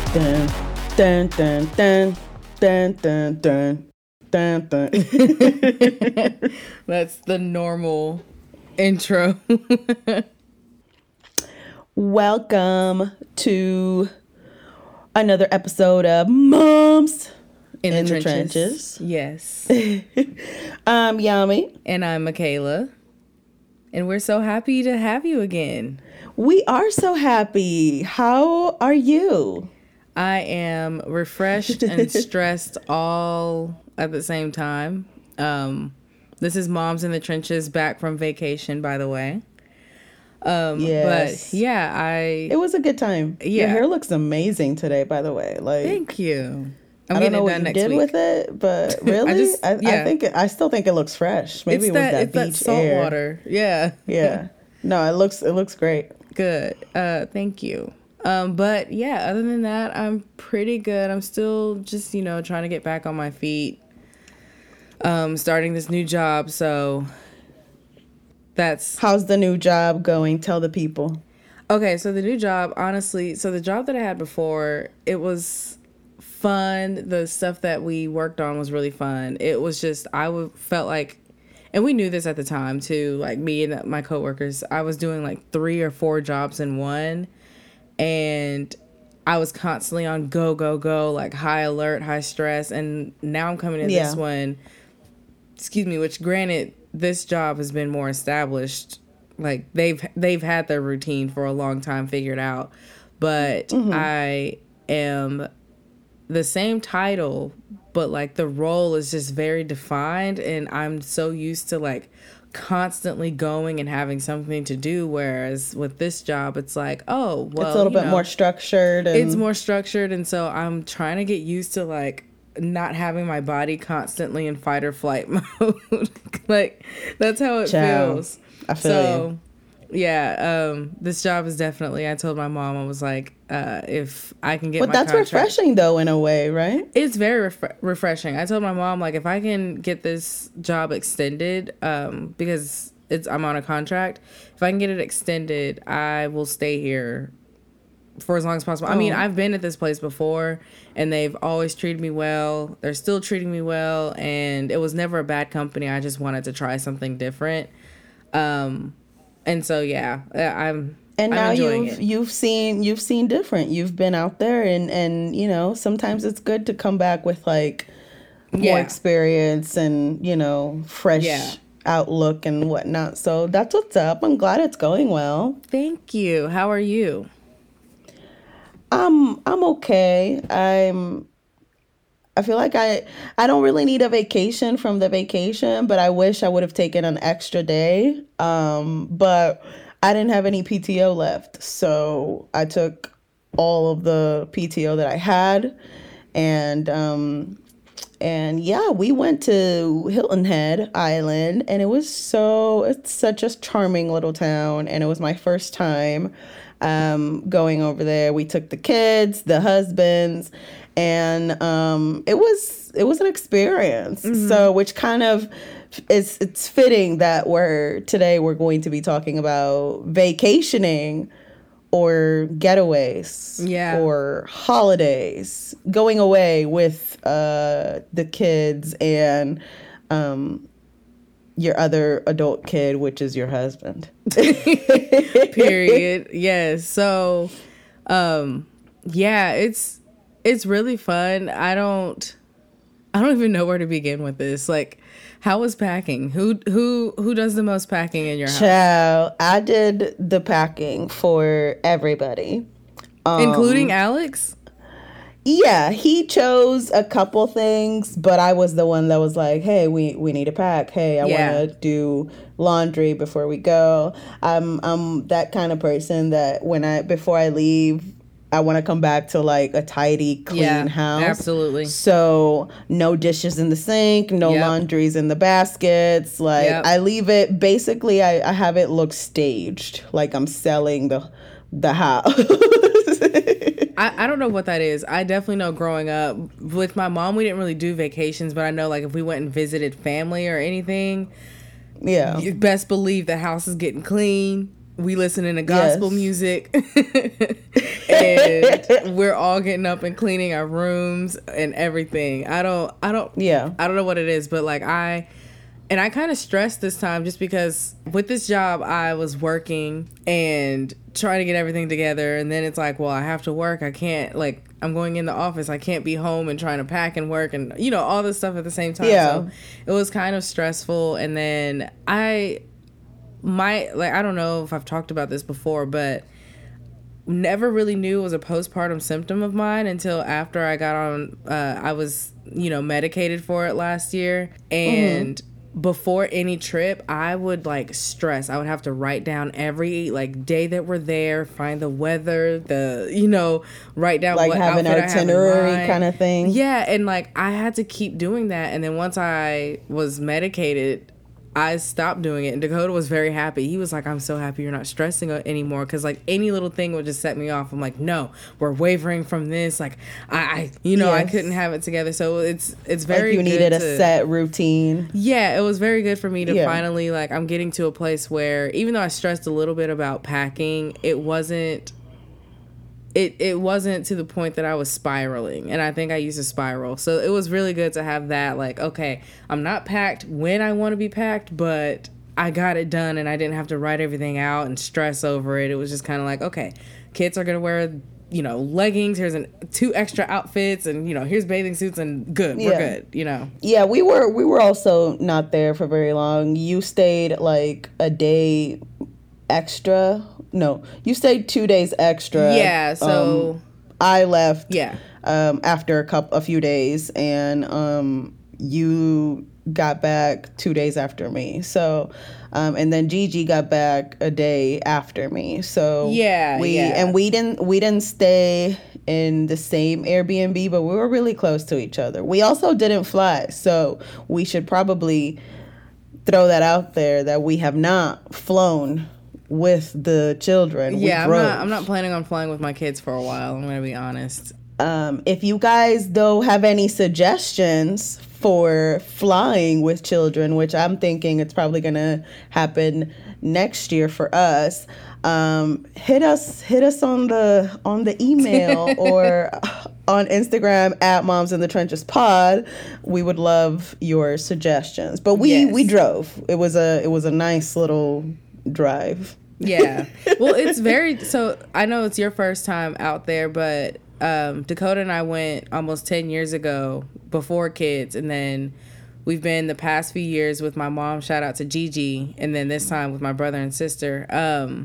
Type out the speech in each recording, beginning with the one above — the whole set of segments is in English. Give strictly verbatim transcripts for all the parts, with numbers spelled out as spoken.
Dun, dun, dun, dun, dun, dun, dun, dun, dun. That's the normal intro. Welcome to another episode of Moms In, in the, the trenches. Trenches. Yes. I'm Yami. And I'm Michaela. And we're so happy to have you again. We are so happy. How are you? I am refreshed and stressed all at the same time. Um, this is Moms in the Trenches back from vacation, by the way. Um, Yes. But yeah, I... It was a good time. Yeah. Your hair looks amazing today, by the way. Like, Thank you. I'm I don't getting know it what done you next did week. with it, but really, I, just- I, yeah. think it, I still think it looks fresh. Maybe It's it was that, that it's that beach salt air. water. Yeah. Yeah. No, it looks it looks great. Good. Uh, thank you. Um, but yeah, other than that, I'm pretty good. I'm still just, you know, trying to get back on my feet. Um, starting this new job, so that's How's the new job going? Tell the people. okay. So the new job, honestly, so the job that I had before, it was fun. The stuff that we worked on was really fun. It was just I w- felt like, and we knew this at the time too. Like me and my coworkers, I was doing like three or four jobs in one. And I was constantly on go, go, go, like high alert, high stress. And now I'm coming to Yeah. this one, excuse me, which granted, this job has been more established. Like they've they've had their routine for a long time figured out. But Mm-hmm. I am the same title, but like the role is just very defined. And I'm so used to like constantly going and having something to do, whereas with this job it's like, oh well, It's a little you bit know, more structured. And it's more structured, and so I'm trying to get used to like not having my body constantly in fight or flight mode. Like that's how it Ciao. feels. I feel So you. yeah, um this job is definitely, I told my mom, I was like, uh if I can get But my that's contract, refreshing though, in a way, right? it's very ref- refreshing. I told my mom, like, if I can get this job extended, um, because it's I'm on a contract, if I can get it extended, I will stay here for as long as possible. I mean, Oh. I've been at this place before, and they've always treated me well. They're still treating me well, and it was never a bad company. I just wanted to try something different. Um, and so, yeah, I'm And I'm now enjoying you've it. you've seen you've seen different. You've been out there, and and you know sometimes it's good to come back with like more Yeah. experience and you know fresh Yeah. outlook and whatnot. So that's what's up. I'm glad it's going well. Thank you. How are you? I'm I'm okay. I'm I feel like I I don't really need a vacation from the vacation, but I wish I would have taken an extra day. Um, but I didn't have any P T O left, so I took all of the P T O that I had, and um, and yeah, we went to Hilton Head Island, and it was so it's such a charming little town, and it was my first time um, going over there. We took the kids, the husbands, and um, it was it was an experience. So, which kind of is it's fitting that we're today we're going to be talking about vacationing or getaways Yeah. or holidays, going away with uh, the kids and um, your other adult kid, which is your husband. Period. Yes. So, um, yeah, it's it's really fun. I don't I don't even know where to begin with this. Like, how was packing? Who who who does the most packing in your house? Child, I did the packing for everybody. Um, Including Alex? Yeah, he chose a couple things, but I was the one that was like, "Hey, we we need to pack. Hey, I Yeah. want to do laundry before we go." I'm I'm that kind of person that when I before I leave, I want to come back to like a tidy, clean Yeah, house. absolutely. So no dishes in the sink, no Yep. laundries in the baskets. Like Yep. I leave it. Basically, I I have it look staged, like I'm selling the the house. I, I don't know what that is. I definitely know growing up with my mom, we didn't really do vacations, but I know like if we went and visited family or anything, Yeah. you best believe the house is getting clean. We listening to gospel Yes. music. And we're all getting up and cleaning our rooms and everything. I don't I don't Yeah. I don't know what it is, but like I and I kind of stressed this time just because with this job I was working and trying to get everything together, and then it's like, well, I have to work. I can't, like, I'm going in the office. I can't be home and trying to pack and work and, you know, all this stuff at the same time. Yeah. So it was kind of stressful. And then I my like I don't know if I've talked about this before, but never really knew it was a postpartum symptom of mine until after I got on uh I was, you know, medicated for it last year. And mm-hmm. before any trip, I would like stress. I would have to write down every like day that we're there, find the weather, the, you know, write down like what have an itinerary kind of thing. Yeah, and like I had to keep doing that. And then once I was medicated, I stopped doing it, and Dakota was very happy. He was like, I'm so happy you're not stressing anymore, because like any little thing would just set me off. I'm like, no, we're wavering from this. Like I, I you know, yes. I couldn't have it together. So it's it's very like you good needed to, a set routine. Yeah, it was very good for me to yeah. finally, like, I'm getting to a place where even though I stressed a little bit about packing, it wasn't It it wasn't to the point that I was spiraling, and I think I used to spiral. So it was really good to have that, like, okay, I'm not packed when I want to be packed, but I got it done, and I didn't have to write everything out and stress over it. It was just kind of like, okay, kids are going to wear, you know, leggings, here's an, two extra outfits, and, you know, here's bathing suits, and good, we're yeah. good, you know. Yeah, we were we were also not there for very long. You stayed, like, a day extra. No, you stayed two days extra. Yeah, so um, I left. Yeah. Um, after a couple, a few days, and um, you got back two days after me. So, um, and then Gigi got back a day after me. So yeah, we yeah. and we didn't we didn't stay in the same Airbnb, but we were really close to each other. We also didn't fly, so we should probably throw that out there that we have not flown with the children. Yeah, I'm not, I'm not planning on flying with my kids for a while, I'm going to be honest. Um, if you guys, though, have any suggestions for flying with children, which I'm thinking it's probably going to happen next year for us, um, hit us hit us on the on the email or on Instagram at Moms in the Trenches Pod. We would love your suggestions. But we, yes. we drove. It was a it was a nice little drive. Yeah. Well, it's very, so I know it's your first time out there, but um, Dakota and I went almost ten years ago before kids. And then we've been the past few years with my mom, shout out to Gigi. And then this time with my brother and sister. Um,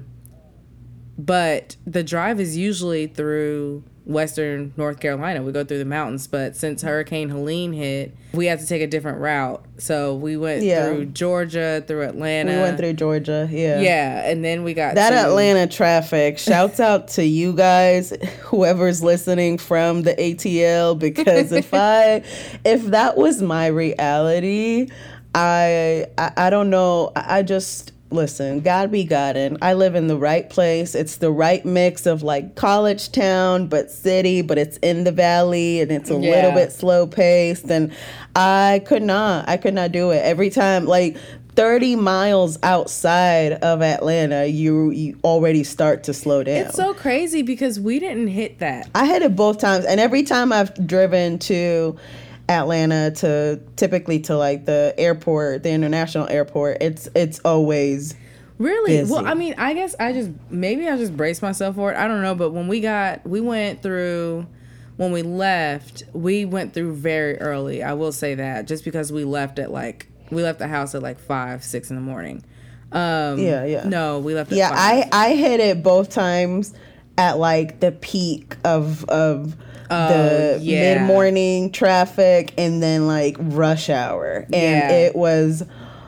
but the drive is usually through Western North Carolina. We go through the mountains, but since Hurricane Helene hit, we had to take a different route. So we went yeah. through Georgia, through Atlanta. We went through Georgia, yeah. Yeah, and then we got that to Atlanta traffic. Shouts out to you guys, whoever's listening from the A T L, because if I, if that was my reality, I, I, I don't know. I, I just. Listen, God be goddin'. I live in the right place. It's the right mix of like college town, but city, but it's in the valley and it's a yeah. little bit slow paced. And I could not, I could not do it. Every time, like thirty miles outside of Atlanta, you, you already start to slow down. It's so crazy because we didn't hit that. I hit it both times. And every time I've driven to Atlanta to typically to like the airport, the international airport, it's it's always really busy. Well, I mean, I guess I just maybe I just braced myself for it. I don't know, but when we got we went through when we left, we went through very early. I will say that just because we left at like we left the house at like five, six in the morning. Um, yeah, yeah. No, we left. At yeah, five. I I hit it both times at like the peak of of. Oh, the yeah. mid-morning traffic and then like rush hour, and yeah. it was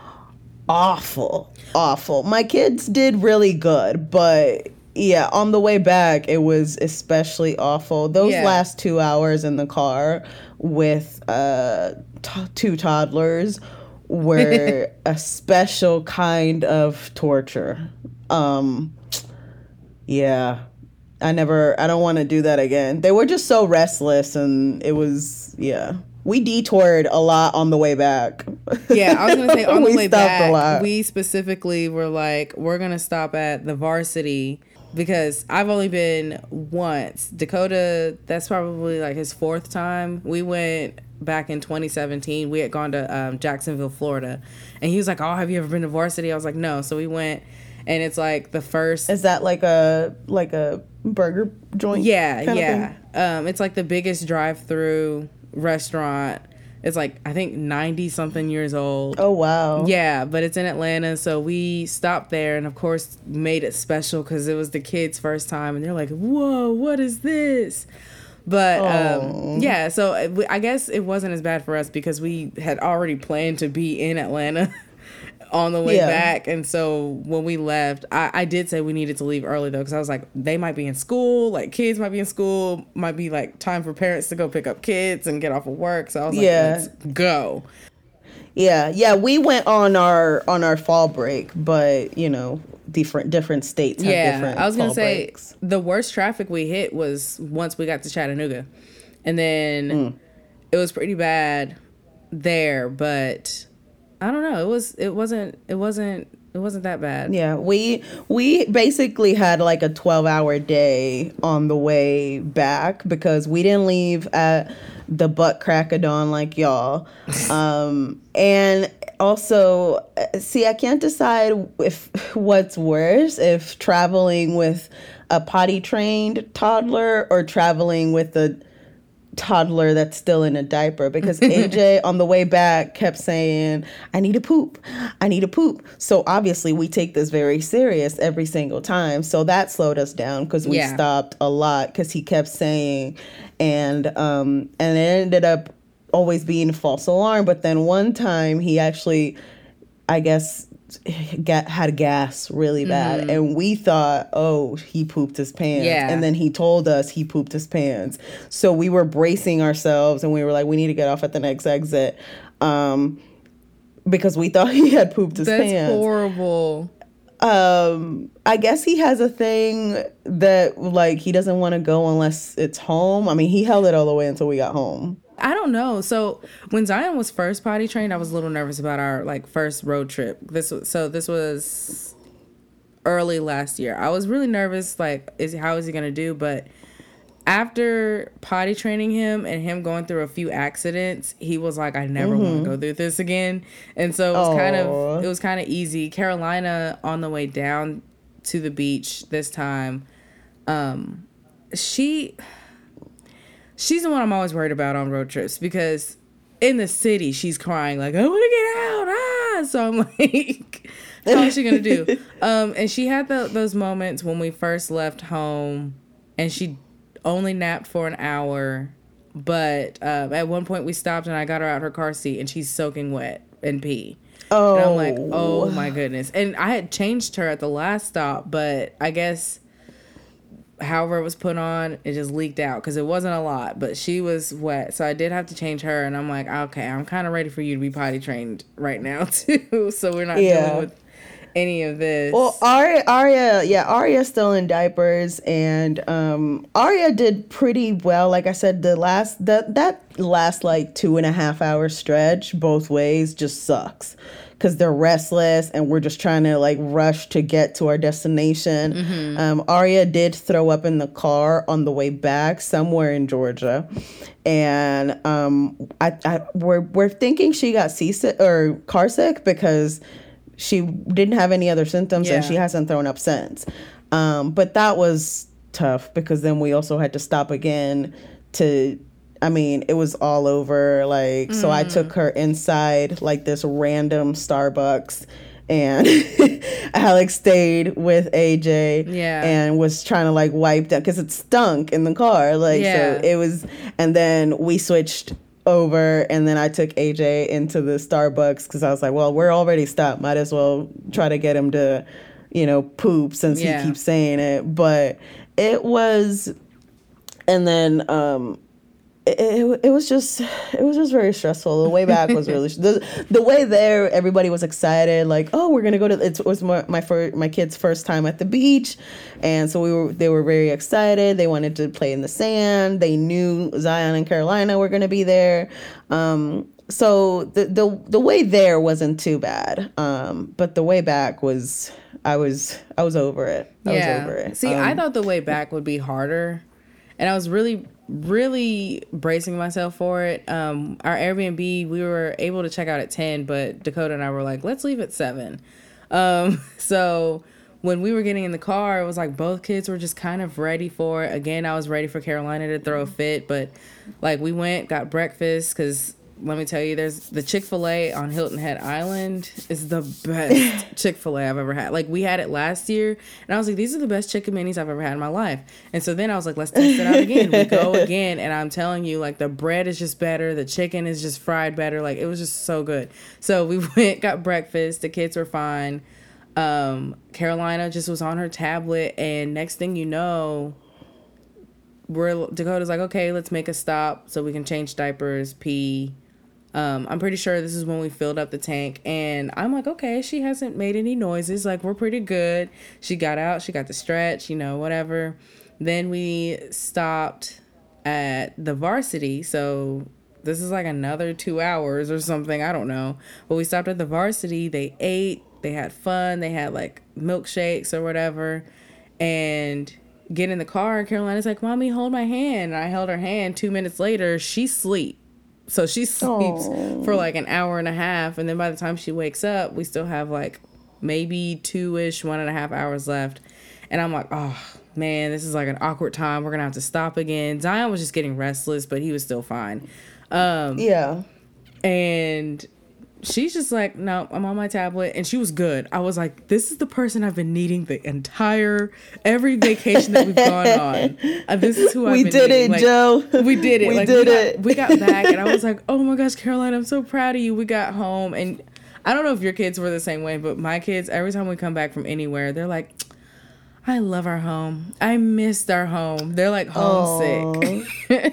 awful awful. My kids did really good, but yeah, on the way back it was especially awful. Those yeah. last two hours in the car with uh t- two toddlers were a special kind of torture. um yeah I never, I don't want to do that again. They were just so restless, and it was, yeah. We detoured a lot on the way back. Yeah, I was gonna say on the We way stopped a back, lot. we specifically were like, we're gonna stop at the Varsity because I've only been once. Dakota, that's probably like his fourth time. We went back in twenty seventeen. We had gone to um, Jacksonville, Florida, and he was like, "Oh, have you ever been to Varsity?" I was like, "No." So we went, and it's like the first. Is that like a like a burger joint? Yeah, kind of yeah. thing? Um, it's like the biggest drive-through restaurant. It's like I think ninety something years old. Oh wow. Yeah, but it's in Atlanta, so we stopped there and of course made it special because it was the kids' first time, and they're like, "Whoa, what is this?" But um, yeah, so it- I guess it wasn't as bad for us because we had already planned to be in Atlanta on the way Yeah. back, and so when we left, I, I did say we needed to leave early though because I was like, they might be in school, like kids might be in school, might be like time for parents to go pick up kids and get off of work. So I was like, Yeah. let's go. Yeah, yeah, we went on our on our fall break, but you know, different different states have Yeah, different I was gonna fall say breaks. the worst traffic we hit was once we got to Chattanooga, and then Mm. it was pretty bad there. But I don't know. It was. It wasn't. It wasn't. It wasn't that bad. Yeah, we we basically had like a twelve hour day on the way back because we didn't leave at the butt crack of dawn like y'all. Um, and also, uh, see, I can't decide if what's worse, if traveling with a potty trained toddler or traveling with a toddler that's still in a diaper, because A J on the way back kept saying, I need to poop, I need to poop. So obviously we take this very serious every single time. So that slowed us down because we Yeah. stopped a lot because he kept saying, and um and it ended up always being a false alarm. But then one time he actually, I guess, got had gas really bad, Mm-hmm. and we thought, oh, he pooped his pants. Yeah. And then he told us he pooped his pants, so we were bracing ourselves and we were like, we need to get off at the next exit, um because we thought he had pooped his That's pants. horrible. um I guess he has a thing that like he doesn't want to go unless it's home. I mean, he held it all the way until we got home. I don't know. So when Zion was first potty trained, I was a little nervous about our like first road trip. This was, so this was early last year. I was really nervous. Like, is how is he gonna do? But after potty training him and him going through a few accidents, he was like, I never want to go through this again. And so it was kind Aw. of it was kind of easy. Carolina on the way down to the beach this time, um, she. She's the one I'm always worried about on road trips because in the city she's crying like, I want to get out. Ah, so I'm like, how is she gonna do? Um, and she had the, those moments when we first left home, and she only napped for an hour. But uh, at one point we stopped and I got her out her car seat and she's soaking wet and pee. Oh, And I'm like, oh my goodness. And I had changed her at the last stop, but I guess however it was put on, it just leaked out because it wasn't a lot, but she was wet. So I did have to change her, and I'm like, okay, I'm kind of ready for you to be potty trained right now too, so we're not Yeah. dealing with any of this. Well, Arya, Arya, yeah, Arya's still in diapers, and um, Arya did pretty well. Like I said, the last that that last like two and a half hour stretch both ways just sucks because they're restless, and we're just trying to like rush to get to our destination. Mm-hmm. Um, Arya did throw up in the car on the way back somewhere in Georgia, and um, I, I we're we're thinking she got seasick or car sick because she didn't have any other symptoms, and Yeah. she hasn't thrown up since. Um, but that was tough because then we also had to stop again to, I mean, it was all over. Like, so I took her inside like this random Starbucks, and Alex stayed with A J Yeah. and was trying to like wipe down because it stunk in the car. Like, Yeah. so it was, and then we switched over, and then I took A J into the Starbucks because I was like, well, we're already stopped, might as well try to get him to, you know, poop since Yeah. he keeps saying it. But it was, and then um it, it, it was just it was just very stressful. The way back was really the, the way there, everybody was excited, like, oh, we're gonna go to, it was my my, fir- my kids' first time at the beach, and so we were they were very excited. They wanted to play in the sand. They knew Zion and Carolina were gonna be there, um so the, the the way there wasn't too bad, um, but the way back was I was I was over it. I yeah. was over it. See, um, I thought the way back would be harder, and I was really really bracing myself for it. Um, our Airbnb, we were able to check out at ten, but Dakota and I were like, let's leave at seven. Um, so when we were getting in the car, it was like both kids were just kind of ready for it. Again, I was ready for Carolina to throw a fit, but like we went, got breakfast, because let me tell you, there's the Chick-fil-A on Hilton Head Island is the best Chick-fil-A I've ever had. Like, we had it last year, and I was like, these are the best chicken minis I've ever had in my life. And so then I was like, let's test it out again. We go again, and I'm telling you, like, the bread is just better. The chicken is just fried better. Like, it was just so good. So we went, got breakfast. The kids were fine. Um, Carolina just was on her tablet, and next thing you know, we're Dakota's like, okay, let's make a stop so we can change diapers, pee. Um, I'm pretty sure this is when we filled up the tank, and I'm like, okay, she hasn't made any noises. Like, we're pretty good. She got out, she got the stretch, you know, whatever. Then we stopped at the Varsity. So this is like another two hours or something. I don't know. But we stopped at the Varsity. They ate, they had fun. They had like milkshakes or whatever. And get in the car. Carolina's like, Mommy, hold my hand. And I held her hand. Two minutes later, she's asleep. So she sleeps Aww. For like an hour and a half. And then by the time she wakes up, we still have like maybe two-ish, one and a half hours left. And I'm like, oh, man, this is like an awkward time. We're going to have to stop again. Zion was just getting restless, but he was still fine. Um, yeah. And she's just like, no, I'm on my tablet. And she was good. I was like, this is the person I've been needing the entire, every vacation that we've gone on. Uh, this is who I've we been did needing. it, like, Joe. We did it. We like, did we it. Got, we got back and I was like, oh my gosh, Caroline, I'm so proud of you. We got home. And I don't know if your kids were the same way, but my kids, every time we come back from anywhere, they're like, I love our home. I missed our home. They're like homesick.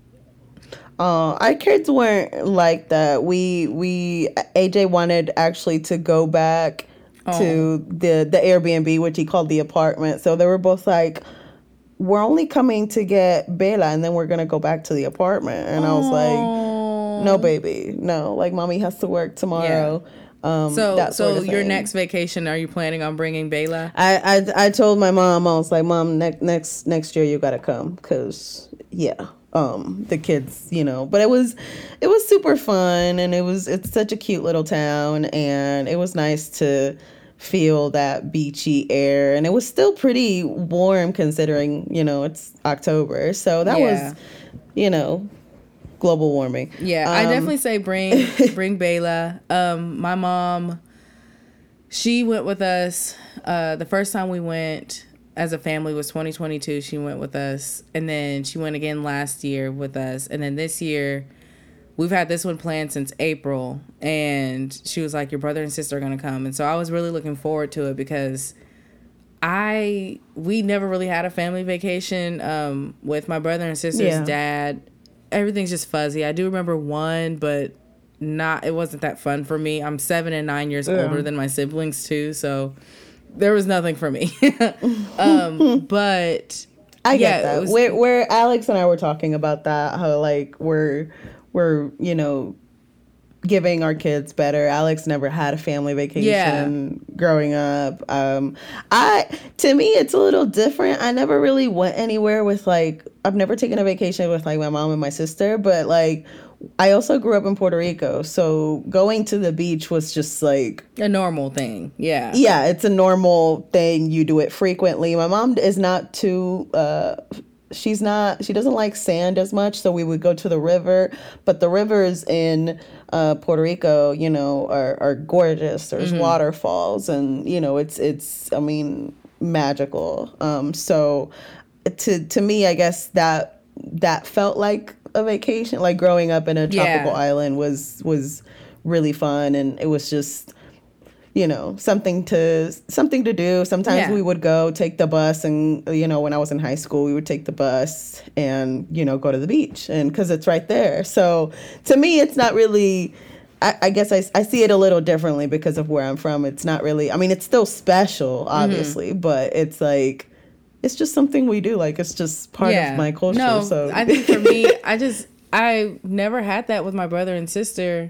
Uh, our kids weren't like that. We we A J wanted actually to go back oh. to the the Airbnb, which he called the apartment. So they were both like, "We're only coming to get Bella, and then we're gonna go back to the apartment." And oh. I was like, "No, baby, no. Like, mommy has to work tomorrow." Yeah. Um, so, that so sort of your next vacation, are you planning on bringing Bela? I, I, I told my mom, I was like, Mom, next next next year you gotta come, cause yeah, um, the kids, you know. But it was, it was super fun, and it was it's such a cute little town, and it was nice to feel that beachy air, and it was still pretty warm considering, you know, it's October, so that yeah. was, you know. Global warming. Yeah, um, I definitely say bring bring Bela. Um, my mom, she went with us. Uh, the first time we went as a family was twenty twenty-two. She went with us, and then she went again last year with us, and then this year we've had this one planned since April. And she was like, "Your brother and sister are gonna come," and so I was really looking forward to it because I we never really had a family vacation um, with my brother and sister's yeah. dad. Everything's just fuzzy. I do remember one, but not. It wasn't that fun for me. I'm seven and nine years yeah. older than my siblings too, so there was nothing for me. um, but I yeah, get that. Was, where where Alex and I were talking about that, how like we're we're you know giving our kids better. Alex never had a family vacation yeah. growing up. Um, I to me it's a little different. I never really went anywhere with like I've never taken a vacation with like my mom and my sister, but like I also grew up in Puerto Rico, so going to the beach was just like a normal thing. Yeah. Yeah, it's a normal thing. You do it frequently. My mom is not too uh she's not she doesn't like sand as much, so we would go to the river, but the rivers in uh Puerto Rico, you know, are are gorgeous. There's mm-hmm. waterfalls, and you know, it's it's I mean magical. Um so to to me, I guess that that felt like a vacation, like growing up in a tropical yeah. island was was really fun, and it was just, you know, something to something to do. Sometimes yeah. we would go take the bus, and you know, when I was in high school, we would take the bus and you know go to the beach, and because it's right there. So to me, it's not really. I, I guess I, I see it a little differently because of where I'm from. It's not really. I mean, it's still special, obviously, mm-hmm. but it's like. It's just something we do. Like, it's just part yeah. of my culture. No, so I think for me, I just, I never had that with my brother and sister,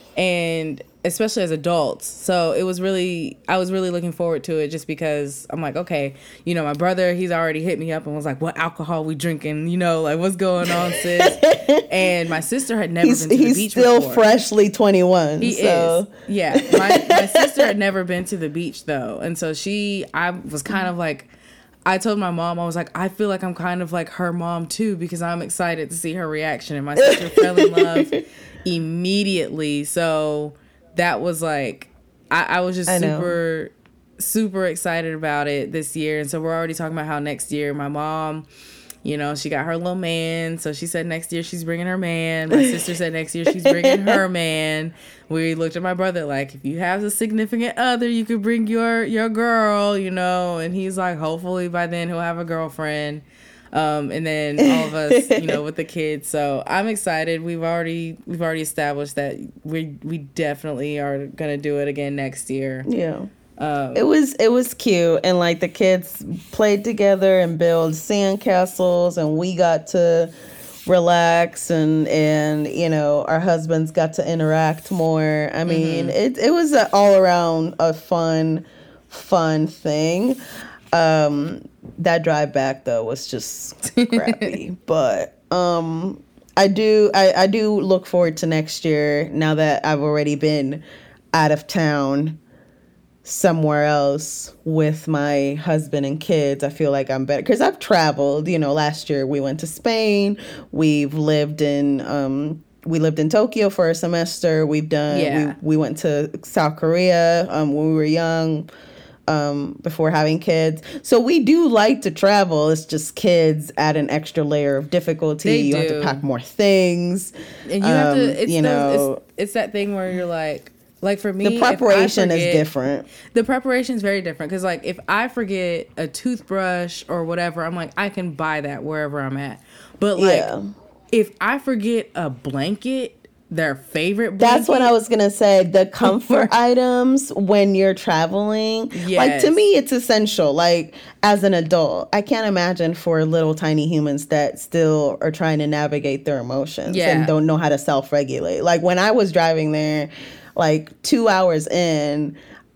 and especially as adults. So it was really, I was really looking forward to it just because I'm like, okay, you know, my brother, he's already hit me up and was like, what alcohol we drinking? You know, like, what's going on, sis? And my sister had never he's, been to the he's beach still before. freshly twenty-one. He so. is. Yeah. My, my sister had never been to the beach, though. And so she, I was kind of like, I told my mom, I was like, I feel like I'm kind of like her mom, too, because I'm excited to see her reaction. And my sister fell in love immediately. So that was like, I, I was just I super, super excited about it this year. And so we're already talking about how next year my mom, you know, she got her little man. So she said next year she's bringing her man. My sister said next year she's bringing her man. We looked at my brother like, if you have a significant other, you could bring your, your girl, you know. And he's like, hopefully by then he'll have a girlfriend. Um, and then all of us, you know, with the kids. So I'm excited. We've already we've already established that we we definitely are gonna do it again next year. Yeah. Um, It was it was cute, and like the kids played together and built sandcastles, and we got to relax, and and you know our husbands got to interact more. I mean, mm-hmm. it it was a, all around a fun, fun thing. Um, that drive back though was just crappy, but um, I do I, I do look forward to next year now that I've already been out of town somewhere else with my husband and kids. I feel like I'm better because I've traveled. You know, last year we went to Spain. We've lived in um, we lived in Tokyo for a semester. We've done yeah. we, we went to South Korea um, when we were young. Um, before having kids. So we do like to travel. It's just kids add an extra layer of difficulty. They you do. have to pack more things. And you um, have to, it's, you know, those, it's, it's that thing where you're like, like for me, the preparation forget, is different. The preparation is very different. Because like if I forget a toothbrush or whatever, I'm like, I can buy that wherever I'm at. But like, yeah. if I forget a blanket, their favorite blanket. That's what I was gonna say. The comfort items when you're traveling. Yes. Like to me it's essential. Like as an adult, I can't imagine for little tiny humans that still are trying to navigate their emotions yeah. and don't know how to self-regulate. Like when I was driving there, like two hours in,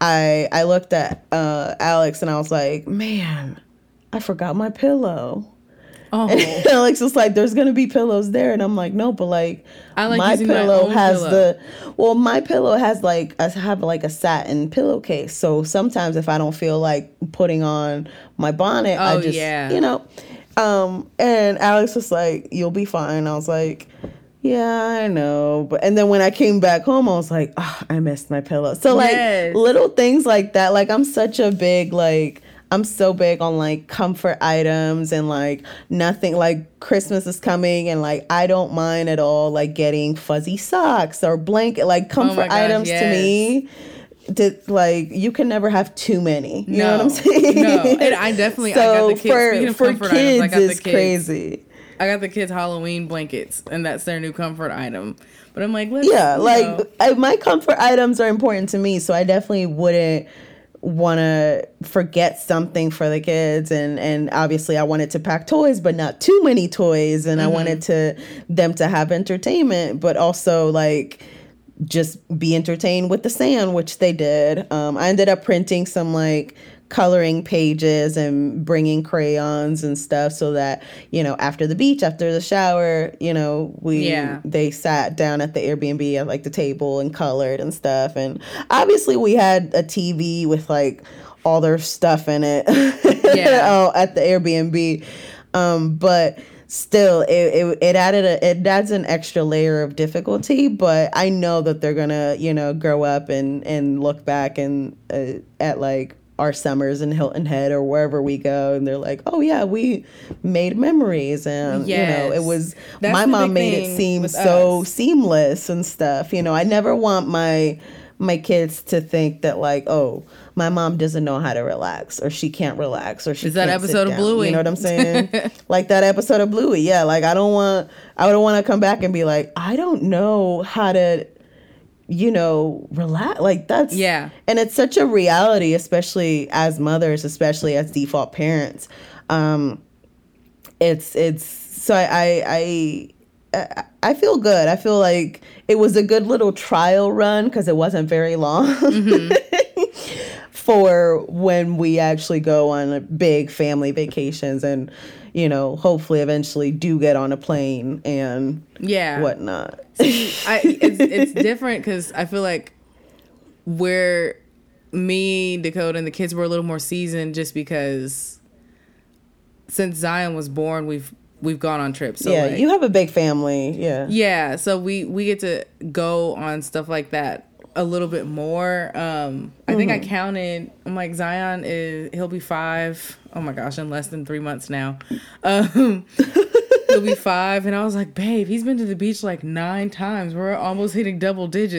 I I looked at uh, Alex and I was like, man, I forgot my pillow. Oh. And Alex was like, there's going to be pillows there. And I'm like, no, but like, I like my pillow my has pillow. the, well, my pillow has like, I have like a satin pillowcase. So sometimes if I don't feel like putting on my bonnet, oh, I just, yeah. you know, um, and Alex was like, you'll be fine. I was like, yeah, I know. But, and then when I came back home, I was like, oh, I missed my pillow. So like yes. little things like that, like I'm such a big, like, I'm so big on like comfort items and like nothing like Christmas is coming and like I don't mind at all like getting fuzzy socks or blanket, like comfort oh gosh, items yes. to me. To, like you can never have too many. You no, know what I'm saying? No, and I definitely so I got the kids. For, Speaking of for comfort kids, items, I got the it's kids. crazy. I got the kids Halloween blankets, and that's their new comfort item. But I'm like, let's, yeah, like I, my comfort items are important to me, so I definitely wouldn't want to forget something for the kids, and and obviously I wanted to pack toys but not too many toys, and mm-hmm. I wanted to them to have entertainment but also like just be entertained with the sand, which they did. um I ended up printing some like coloring pages and bringing crayons and stuff so that, you know, after the beach, after the shower, you know, we yeah. they sat down at the Airbnb at like the table and colored and stuff. And obviously we had a T V with like all their stuff in it yeah. oh, at the Airbnb. Um, but still it, it it added a it adds an extra layer of difficulty, but I know that they're gonna, you know, grow up and and look back and uh, at like our summers in Hilton Head or wherever we go, and they're like, oh yeah, we made memories, and yes. you know, it was That's my mom made it seem so us. seamless and stuff. You know, I never want my my kids to think that like, oh, my mom doesn't know how to relax, or she can't relax, or she Is that can't episode sit of down. Bluey? You know what I'm saying? Like that episode of Bluey. Yeah, like I don't want I don't want to come back and be like, I don't know how to, you know, relax. Like that's yeah. And it's such a reality, especially as mothers, especially as default parents. Um, it's it's so I I I, I feel good. I feel like it was a good little trial run because it wasn't very long. Mm-hmm. For when we actually go on big family vacations and, you know, hopefully eventually do get on a plane and yeah, whatnot. See, I, it's, it's different because I feel like we're, me, Dakota, and the kids were a little more seasoned just because since Zion was born, we've we've gone on trips. So yeah, like, you have a big family. Yeah. Yeah, so we, we get to go on stuff like that a little bit more. Um, I mm-hmm. think I counted, I'm like, Zion is, he'll be five. Oh my gosh, in less than three months now. Um, he'll be five. And I was like, babe, he's been to the beach like nine times. We're almost hitting double digits.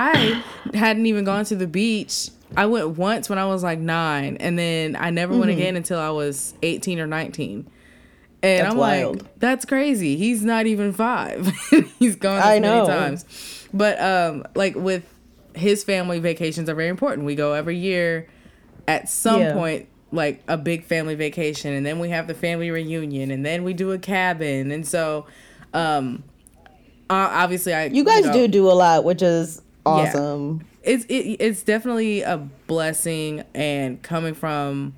I hadn't even gone to the beach. I went once when I was like nine. And then I never mm-hmm. went again until I was eighteen or nineteen. And that's I'm wild. Like, that's crazy. He's not even five. He's gone this I know. many times. But um, like with his family vacations are very important. We go every year at some yeah. point, like a big family vacation, and then we have the family reunion, and then we do a cabin. And so um, obviously I You guys you know, do do a lot, which is awesome. Yeah. It's it, it's definitely a blessing, and coming from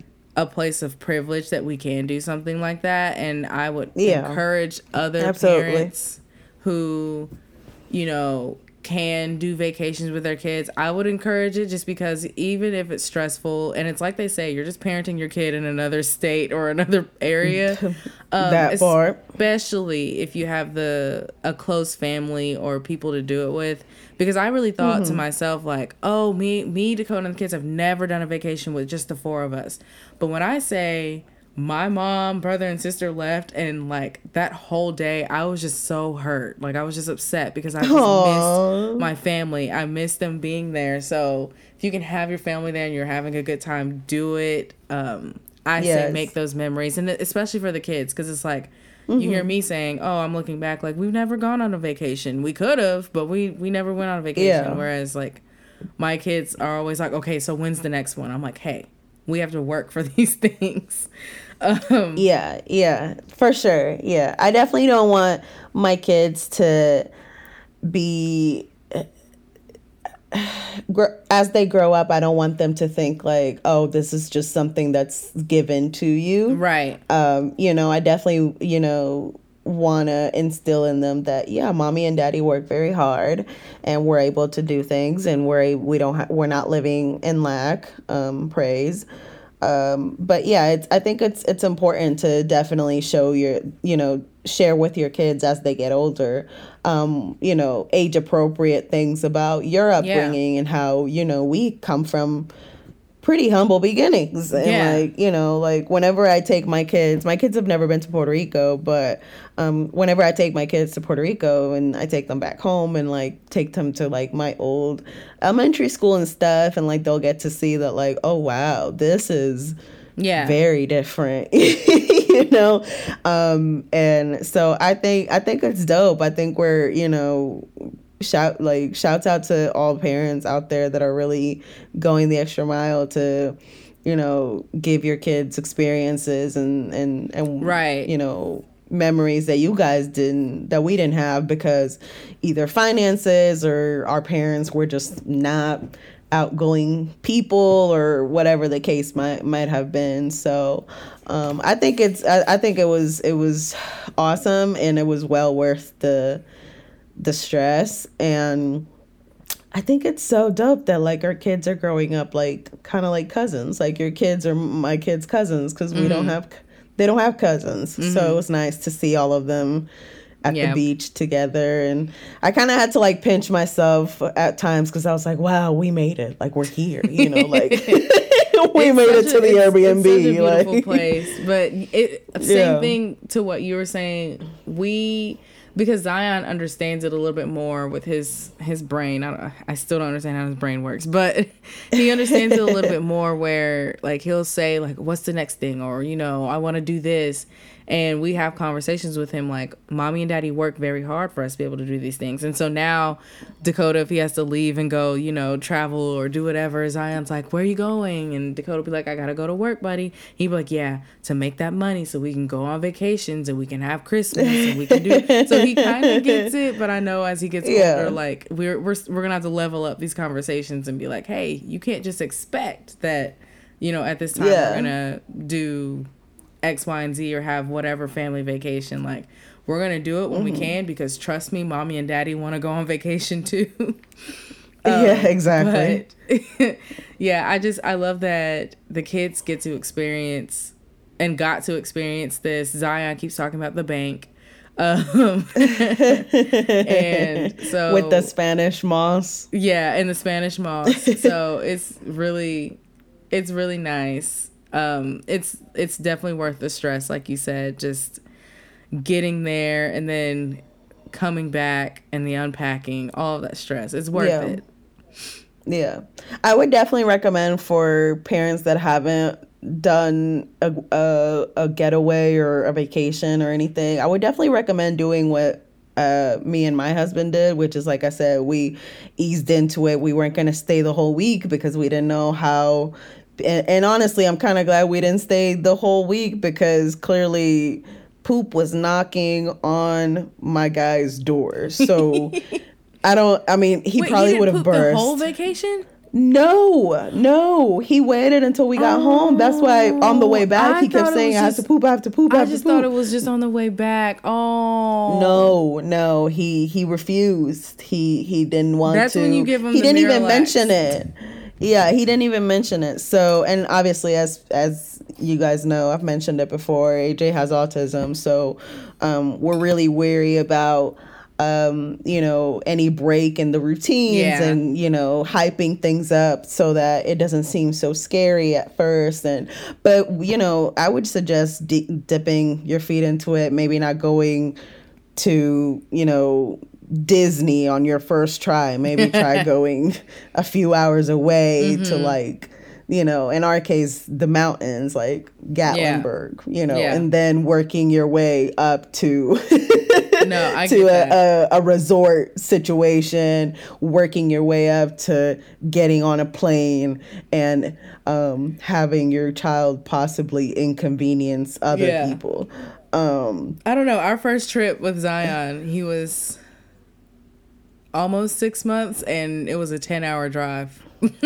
a place of privilege that we can do something like that. And I would yeah. encourage other Absolutely. parents who, you know, can do vacations with their kids. I would encourage it just because even if it's stressful, and it's like they say, you're just parenting your kid in another state or another area. um, that part. Especially if you have the a close family or people to do it with. Because I really thought mm-hmm. to myself, like, oh, me, me, Dakota, and the kids have never done a vacation with just the four of us. But when I say my mom, brother, and sister left, and like that whole day, I was just so hurt. Like I was just upset because I just Aww. missed my family. I missed them being there. So if you can have your family there and you're having a good time, do it. Um, I yes. say make those memories, and especially for the kids, because it's like mm-hmm. you hear me saying, "Oh, I'm looking back, like we've never gone on a vacation. We could have, but we we never went on a vacation." Yeah. Whereas like my kids are always like, "Okay, so when's the next one?" I'm like, "Hey, we have to work for these things." Um, yeah, yeah, for sure. Yeah, I definitely don't want my kids to be, as they grow up, I don't want them to think like, oh, this is just something that's given to you. Right. Um, you know, I definitely, you know, want to instill in them that, yeah, mommy and daddy work very hard and we're able to do things, and we're, we don't ha- we're not living in lack, um, praise. Um, but yeah, it's, I think it's, it's important to definitely show your, you know, share with your kids as they get older, um, you know, age appropriate things about your upbringing yeah. and how, you know, we come from pretty humble beginnings. And yeah. like, you know, like whenever I take my kids, my kids have never been to Puerto Rico, but um, whenever I take my kids to Puerto Rico and I take them back home and like take them to like my old elementary school and stuff, and like they'll get to see that like, oh wow, this is yeah very different. You know, um, and so I think I think it's dope. I think we're, you know, shout like shouts out to all parents out there that are really going the extra mile to, you know, give your kids experiences and and and right. you know, memories that you guys didn't, that we didn't have because either finances or our parents were just not outgoing people or whatever the case might might have been. So um, I think it's I, I think it was it was awesome, and it was well worth the the stress. And I think it's so dope that like our kids are growing up like kind of like cousins. Like your kids are my kids' cousins because we mm-hmm. don't have they don't have cousins. Mm-hmm. So it was nice to see all of them at yeah. the beach together. And I kind of had to like pinch myself at times because I was like, wow, we made it. Like we're here, you know, like we it's made it to a, the it's, Airbnb. It's such a beautiful like, place. But it, same yeah. thing to what you were saying. We, because Zion understands it a little bit more with his his brain. I don't, I still don't understand how his brain works, but he understands it a little bit more. Where like he'll say like, "What's the next thing?" or you know, "I want to do this," And we have conversations with him like, mommy and daddy work very hard for us to be able to do these things. And so now Dakota, if he has to leave and go, you know, travel or do whatever, Zion's like, where are you going? And Dakota will be like, I got to go to work, buddy. He'd be like, yeah, to make that money so we can go on vacations and we can have Christmas and we can do. So he kind of gets it. But I know as he gets Yeah. older, like we're, we're, we're going to have to level up these conversations and be like, hey, you can't just expect that, you know, at this time Yeah. we're going to do X, Y, and Z or have whatever family vacation. Like, we're going to do it when mm-hmm. we can because trust me, mommy and daddy want to go on vacation too. um, yeah, exactly. But, yeah, I just, I love that the kids get to experience and got to experience this. Zion keeps talking about the bank. Um, and so. With the Spanish moss. Yeah, and the Spanish moss. So it's really, it's really nice. Um, it's it's definitely worth the stress, like you said, just getting there and then coming back and the unpacking, all of that stress. It's worth yeah. it. Yeah. I would definitely recommend for parents that haven't done a, a, a getaway or a vacation or anything, I would definitely recommend doing what uh, me and my husband did, which is, like I said, we eased into it. We weren't going to stay the whole week because we didn't know how. And, and honestly, I'm kind of glad we didn't stay the whole week because clearly poop was knocking on my guy's door. So I don't, I mean, he Wait, probably he would have burst. The whole vacation? No, no. He waited until we got oh, home. That's why on the way back, I he kept saying, I have to poop, I have to poop, I have to poop. I just thought it was just on the way back. Oh. No, no. He he refused. He he didn't want That's to. That's when you give him He the didn't Miralax. even mention it. Yeah, he didn't even mention it. So, and obviously, as as you guys know, I've mentioned it before, A J has autism. So um, we're really wary about, um, you know, any break in the routines yeah. and, you know, hyping things up so that it doesn't seem so scary at first. And but, you know, I would suggest di- dipping your feet into it, maybe not going to, you know, Disney on your first try. Maybe try going a few hours away mm-hmm. to, like, you know, in our case, the mountains, like Gatlinburg, yeah. you know, yeah. and then working your way up to no, I to get a, a, a resort situation, working your way up to getting on a plane and um, having your child possibly inconvenience other yeah. people. Um, I don't know. Our first trip with Zion, he was almost six months and it was a ten hour drive.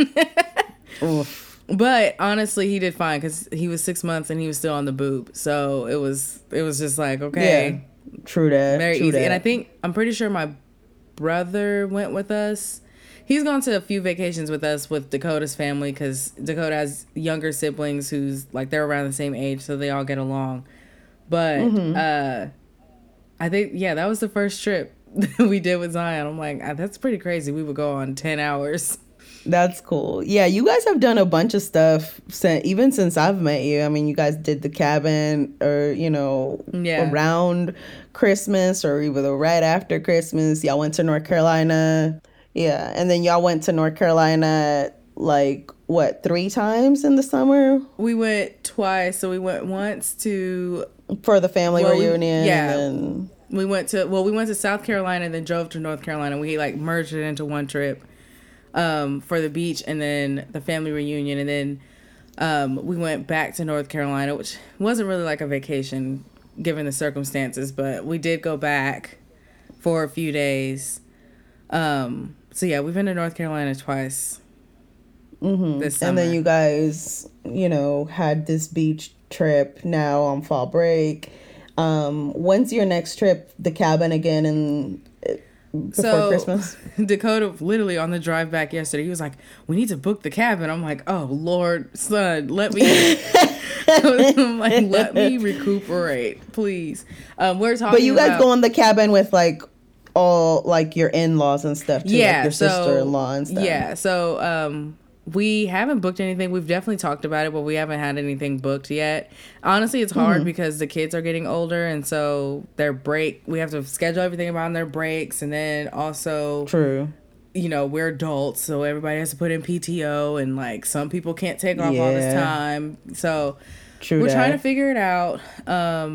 But honestly, he did fine because he was six months and he was still on the boob. So it was it was just like, okay. Yeah, true that. Very true easy. that. And I think, I'm pretty sure my brother went with us. He's gone to a few vacations with us with Dakota's family because Dakota has younger siblings who's like, they're around the same age. So they all get along. But mm-hmm. uh, I think, yeah, that was the first trip we did with Zion. I'm like, that's pretty crazy. We would go on ten hours. That's cool. Yeah, you guys have done a bunch of stuff since, even since I've met you. I mean, you guys did the cabin or, you know, yeah. around Christmas or even right after Christmas. Y'all went to North Carolina. Yeah, and then y'all went to North Carolina like, what, three times in the summer? We went twice. So we went once to... For the family well, reunion. We, yeah. And... We went to, well, we went to South Carolina and then drove to North Carolina. We, like, merged it into one trip um, for the beach and then the family reunion. And then um, we went back to North Carolina, which wasn't really like a vacation given the circumstances, but we did go back for a few days. Um, so, yeah, we've been to North Carolina twice. Mm-hmm. This summer. And then you guys, you know, had this beach trip now on fall break. Um, when's your next trip? The cabin again and before so, Christmas? Dakota literally on the drive back yesterday, he was like, "We need to book the cabin." I'm like, "Oh Lord, son, let me." I'm like, "Let me recuperate, please." Um, we're talking. But you guys about, go on the cabin with like all like your in-laws and stuff too, yeah, like your so, sister-in-law and stuff. Yeah, so um. We haven't booked anything. We've definitely talked about it, but we haven't had anything booked yet. Honestly, it's hard mm-hmm. because the kids are getting older, and so their break, we have to schedule everything around their breaks, and then also, true, you know, we're adults, so everybody has to put in P T O, and like some people can't take off yeah. all this time. So true we're that. trying to figure it out. Um,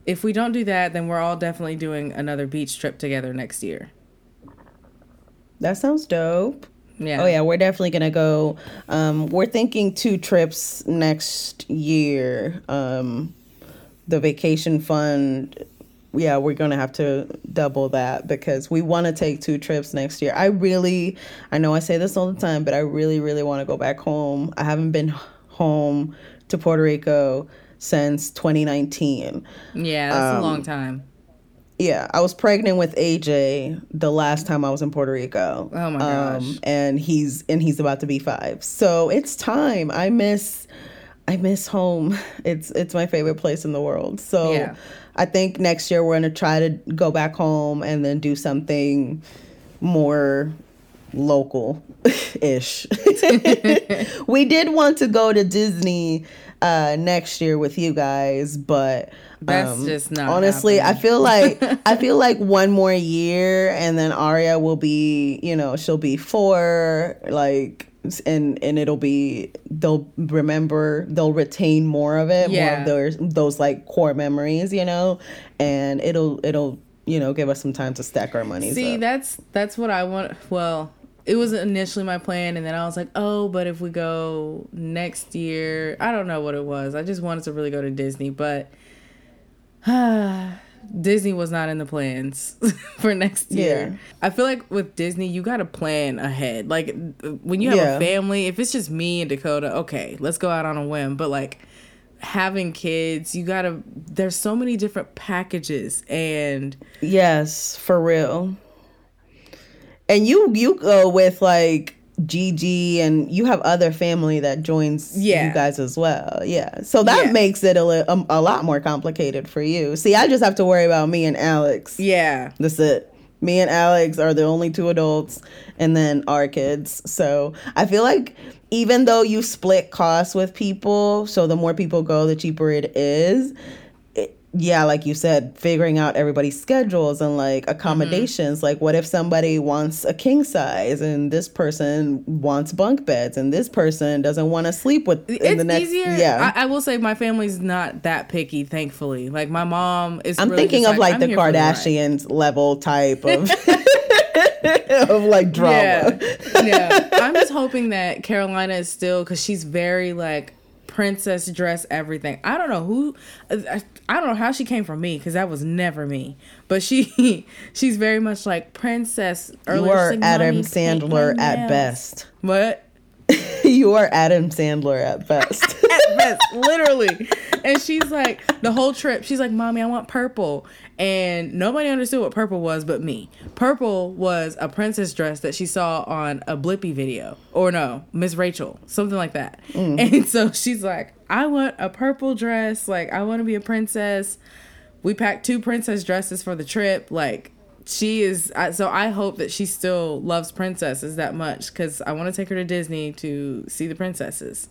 if we don't do that, then we're all definitely doing another beach trip together next year. That sounds dope. Yeah. Oh yeah, we're definitely gonna go. Um, we're thinking two trips next year. Um, the vacation fund, yeah, we're gonna have to double that because we want to take two trips next year. I really, I know I say this all the time, but I really, really want to go back home. I haven't been home to Puerto Rico since twenty nineteen. Yeah, that's Um, a long time. Yeah, I was pregnant with A J the last time I was in Puerto Rico. Oh my gosh. Um, and he's and he's about to be five. So it's time. I miss I miss home. It's it's my favorite place in the world. So Yeah. I think next year we're gonna try to go back home and then do something more local ish. We did want to go to Disney uh next year with you guys, but That's um, just not honestly, happening. I feel like I feel like one more year and then Arya will be, you know, she'll be four, like and and it'll be they'll remember they'll retain more of it, Yeah. more of those those like core memories, you know, and it'll it'll you know give us some time to stack our money. See, that's that's what I want. Well, it was initially my plan, and then I was like, oh, but if we go next year, I don't know what it was. I just wanted to really go to Disney, but Disney was not in the plans for next year. Yeah. I feel like with Disney, you got to plan ahead. Like when you have Yeah. a family, if it's just me and Dakota, okay, let's go out on a whim. But like having kids, you got to, there's so many different packages and Yes, for real. And you you go with like Gigi and you have other family that joins Yeah. you guys as well. Yeah. So that Yeah. makes it a, li- a, a lot more complicated for you. See, I just have to worry about me and Alex. yeah. That's it. Me and Alex are the only two adults and then our kids. So I feel like even though you split costs with people, so the more people go, the cheaper it is. It, yeah, like you said, figuring out everybody's schedules and like accommodations. Like, what if somebody wants a king size and this person wants bunk beds and this person doesn't want to sleep with in It's the next? easier. Yeah, I, I will say my family's not that picky, thankfully. Like my mom is. I'm really thinking just of like I'm the here for ride. Kardashians level type of of like drama. Yeah, yeah. I'm just hoping that Carolina is still, because she's very like princess dress everything. I don't know who, I, I don't know how she came from me because that was never me. But she, she's very much like princess. You Earlier, are she's like, Adam "Mommy, paint my Sandler at nails." best. What? You are Adam Sandler at best. At best, literally. And she's like, the whole trip, she's like, Mommy, I want purple. And nobody understood what purple was but me. Purple was a princess dress that she saw on a Blippi video. Or no, Miss Rachel, something like that. Mm. And so she's like, I want a purple dress. Like, I want to be a princess. We packed two princess dresses for the trip. Like, she is, I, so I hope that she still loves princesses that much, because I want to take her to Disney to see the princesses.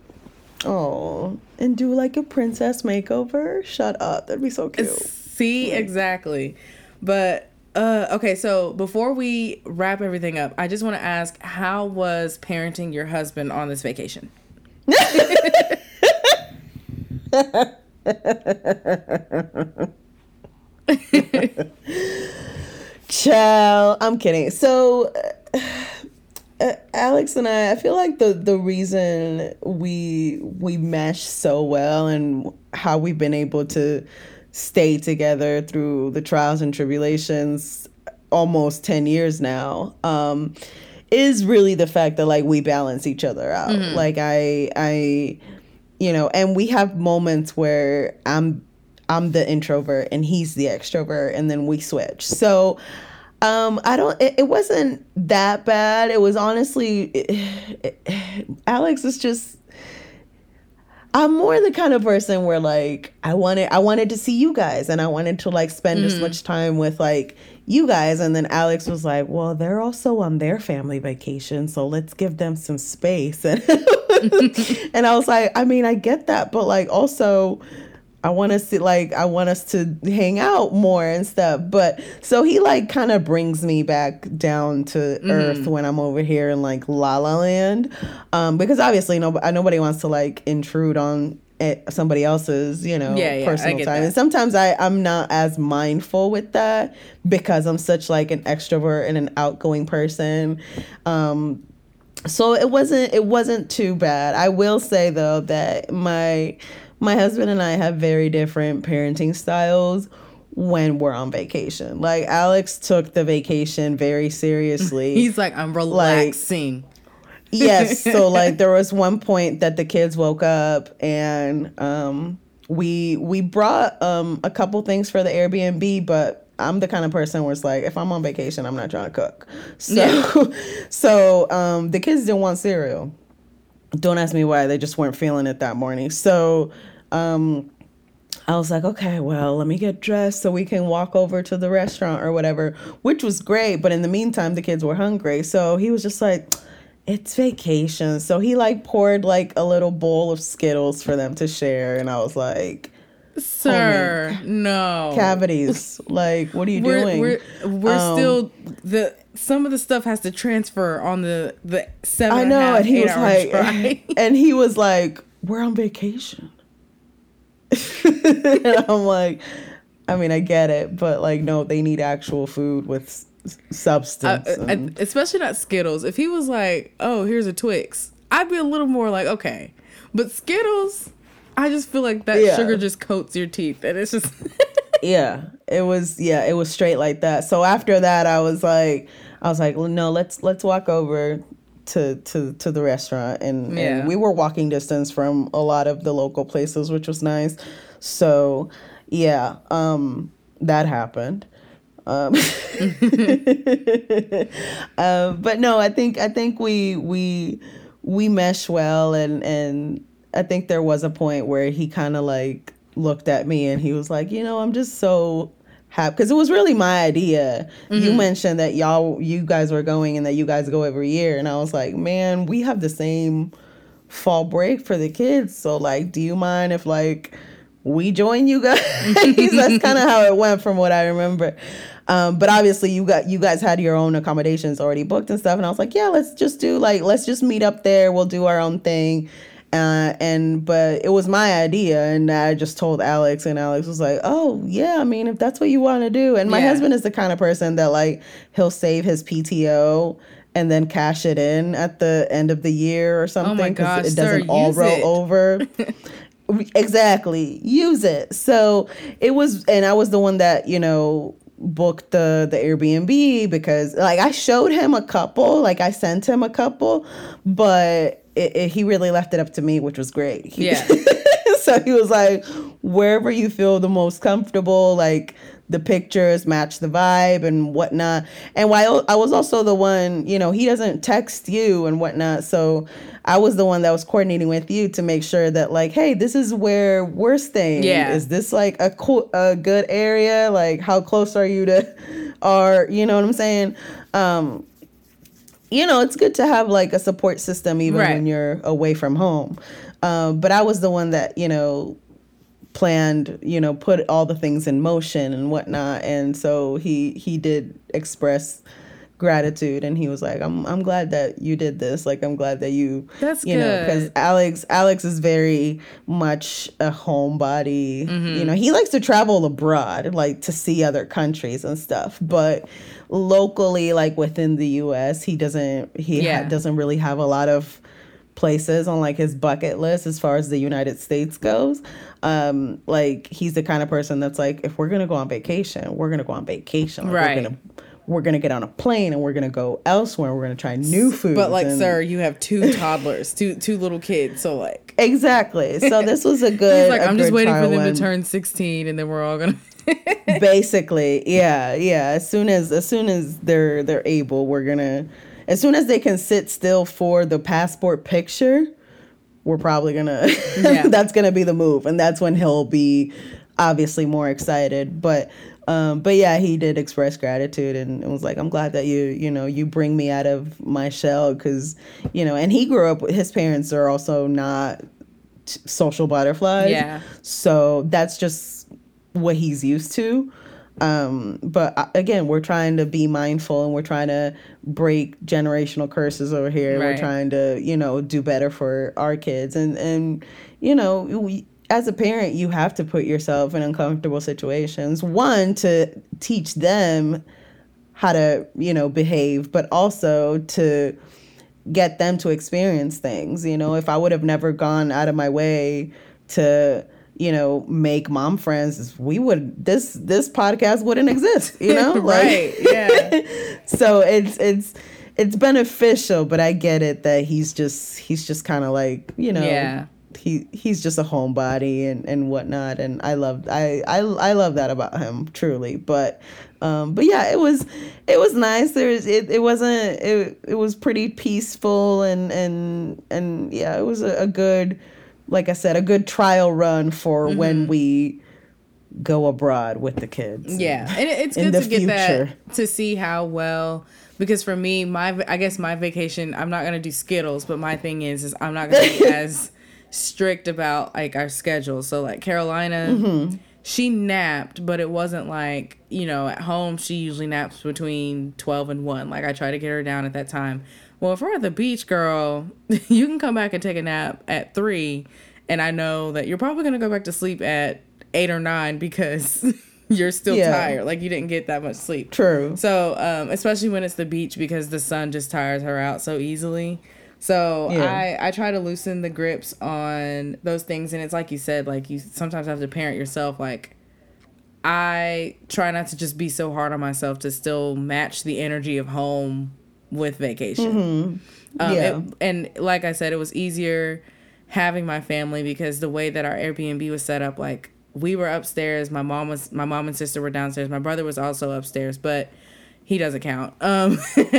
Oh, and do like a princess makeover? Shut up. That'd be so cute. See, exactly. But uh okay, so before we wrap everything up, I just want to ask, how was parenting your husband on this vacation? Child, I'm kidding. So uh, uh, Alex and I, I feel like the the reason we we mesh so well and how we've been able to stay together through the trials and tribulations almost ten years now um is really the fact that like we balance each other out. Mm-hmm. Like I I you know, and we have moments where I'm I'm the introvert and he's the extrovert, and then we switch. So um, I don't, it, it wasn't that bad. It was honestly, it, it, Alex is just, I'm more the kind of person where like, I wanted, I wanted to see you guys and I wanted to like spend mm-hmm. as much time with like you guys. And then Alex was like, well, they're also on their family vacation, so let's give them some space. And, and I was like, I mean, I get that, but like also, I want to see, like, I want us to hang out more and stuff. But so he like kind of brings me back down to mm-hmm. earth when I'm over here in like La La Land. Um, because obviously no, nobody wants to like intrude on at somebody else's, you know, yeah, yeah, personal I get time. that. And sometimes I, I'm not as mindful with that because I'm such like an extrovert and an outgoing person. Um, so it wasn't it wasn't too bad. I will say though that my my husband and I have very different parenting styles when we're on vacation. Like Alex took the vacation very seriously. He's like, I'm relaxing. Like, yes. So like there was one point that the kids woke up and um we we brought um a couple things for the Airbnb, but I'm the kind of person where it's like if I'm on vacation, I'm not trying to cook. So yeah. so um the kids didn't want cereal. Don't ask me why, they just weren't feeling it that morning. So um I was like, okay, well, let me get dressed so we can walk over to the restaurant or whatever, which was great. But in the meantime, the kids were hungry. So he was just like, it's vacation. So he like poured like a little bowl of Skittles for them to share. And I was like, sir, no. Cavities. Like, what are you we're, doing? We're, we're um, still, the some of the stuff has to transfer on the, the seven I and a know. half, And he eight was hour like, drive. and he was like, we're on vacation. And I'm like, I mean, I get it, but like, no, they need actual food with s- substance. Uh, and... especially not Skittles. If he was like, oh, here's a Twix, I'd be a little more like, okay. But Skittles, I just feel like that yeah. sugar just coats your teeth. And it's just... yeah, it was, yeah, it was straight like that. So after that, I was like, I was like, well, no, let's, let's walk over to, to, to the restaurant. And, yeah. and we were walking distance from a lot of the local places, which was nice. So yeah, um, that happened. Um, uh, but no, I think, I think we, we, we mesh well. And, and I think there was a point where he kind of like looked at me and he was like, you know, I'm just so happy. Cause it was really my idea. Mm-hmm. You mentioned that y'all, you guys were going and that you guys go every year. And I was like, man, we have the same fall break for the kids. So like, do you mind if like, we join you guys? That's kind of how it went from what I remember. Um, but obviously you got, you guys had your own accommodations already booked and stuff. And I was like, yeah, let's just do like, let's just meet up there. We'll do our own thing. Uh, and, but it was my idea and I just told Alex and Alex was like, oh yeah, I mean, if that's what you want to do. And my yeah. husband is the kind of person that like, he'll save his P T O and then cash it in at the end of the year or something. Oh my gosh, it doesn't sir, all roll it. over. Exactly. Use it. So it was, and I was the one that, you know, booked the, the Airbnb because like I showed him a couple, like I sent him a couple, but it, it, he really left it up to me, which was great. He, yeah. So he was like, wherever you feel the most comfortable, like the pictures match the vibe and whatnot. And while I was also the one, you know, he doesn't text you and whatnot. So I was the one that was coordinating with you to make sure that like, hey, this is where we're staying. Yeah. Is this like a cool, a good area? Like how close are you to, or, you know what I'm saying? Um, you know, it's good to have like a support system even right. when you're away from home. Um, but I was the one that, you know, planned, you know, put all the things in motion and whatnot. And so he he did express gratitude and he was like, I'm I'm glad that you did this. Like, I'm glad that you, That's you good. know, because Alex, Alex is very much a homebody. Mm-hmm. You know, he likes to travel abroad, like to see other countries and stuff. But locally, like within the U S, he doesn't, he yeah. ha- doesn't really have a lot of places on like his bucket list as far as the United States goes. Um, like he's the kind of person that's like, if we're gonna go on vacation, we're gonna go on vacation. Like, right. We're gonna, we're gonna get on a plane and we're gonna go elsewhere. We're gonna try new food. But like, and... sir, you have two toddlers, two two little kids, so like exactly. So this was a good. He's like, I'm just waiting for them one. to turn sixteen, and then we're all gonna. Basically, yeah, yeah. As soon as as soon as they're they're able, we're gonna. As soon as they can sit still for the passport picture, we're probably gonna, yeah. that's gonna be the move. And that's when he'll be obviously more excited. But, um, but yeah, he did express gratitude and, and was like, I'm glad that you, you know, you bring me out of my shell. Cause, you know, and he grew up, his parents are also not t- social butterflies. Yeah. So that's just what he's used to. Um, but uh, again, we're trying to be mindful and we're trying to break generational curses over here. Right. We're trying to, you know, do better for our kids. And, and you know, we, as a parent, you have to put yourself in uncomfortable situations. One, to teach them how to, you know, behave, but also to get them to experience things. You know, if I would have never gone out of my way to, you know, make mom friends, we would, this, this podcast wouldn't exist, you know? Right. Like, yeah. So it's, it's, it's beneficial, but I get it that he's just, he's just kind of like, you know, yeah. he, he's just a homebody and, and whatnot. And I love, I, I, I love that about him, truly. But, um, but yeah, it was, it was nice. There was, it, it wasn't, it, it was pretty peaceful and, and, and yeah, it was a, a good, like I said, a good trial run for mm-hmm. when we go abroad with the kids. Yeah. And it's good to get future. that, to see how well, because for me, my, I guess my vacation, I'm not going to do Skittles, but my thing is, is I'm not going to be as strict about like our schedule. So like Carolina, mm-hmm. she napped, but it wasn't like, you know, at home, she usually naps between twelve and one. Like I try to get her down at that time. Well, if we're at the beach, girl, you can come back and take a nap at three, and I know that you're probably going to go back to sleep at eight or nine because you're still yeah. tired. Like, you didn't get that much sleep. True. So, um, especially when it's the beach because the sun just tires her out so easily. So, yeah. I, I try to loosen the grips on those things, and it's like you said, like, you sometimes have to parent yourself, like, I try not to just be so hard on myself to still match the energy of home with vacation. Mm-hmm. Um, yeah. it, and like I said, it was easier having my family because the way that our Airbnb was set up, like we were upstairs, my mom was, my mom and sister were downstairs, my brother was also upstairs, but he doesn't count. Um,